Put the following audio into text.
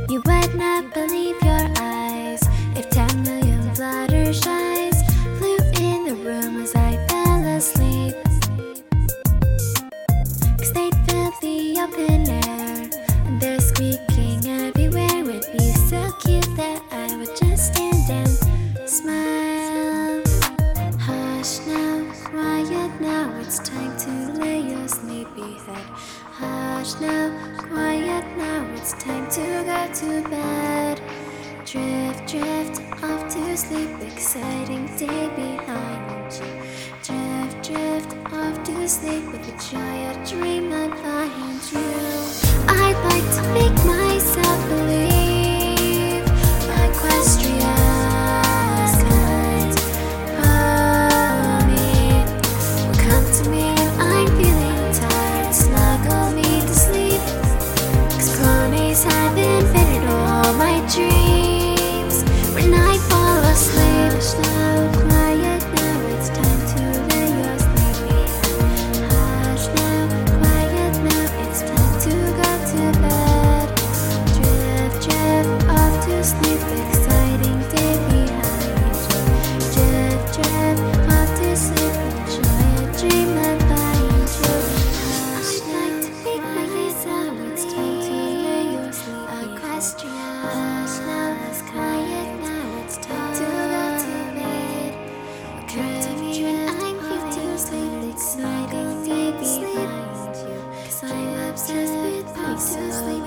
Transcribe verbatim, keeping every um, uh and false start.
You would not believe your eyes if ten million fluttershies flew in the room as I fell asleep. Cause they'd fill the open air, and their squeaking everywhere would be so cute that I would just stand and smile. Hush now, quiet now, it's time to lay your sleepy head. Hush now, quiet now, it's time to go to bed. Drift, drift off to sleep, exciting day behind you. Drift, drift off to sleep with the joy of dreamland behind you. I'd like to make myself believe Equestria pony will come to me when I'm feeling tired, snuggle me to sleep. Cause ponies have invaded all my dreams when I fall asleep. Hush now, quiet now, it's time to lay your sleepy head. Hush now, quiet now, it's time to go to bed. Drift, drift off to sleep, exciting day behind you. Drift, drift off to sleep, enjoy a dreamland behind you. I'd like to make myself, it's time to lay your sleepy Equestria. Hush now, quiet now, it's time to go to bed. Come to me when I'm here to sleep, exciting day behind you. Cause I'm obsessed with you, so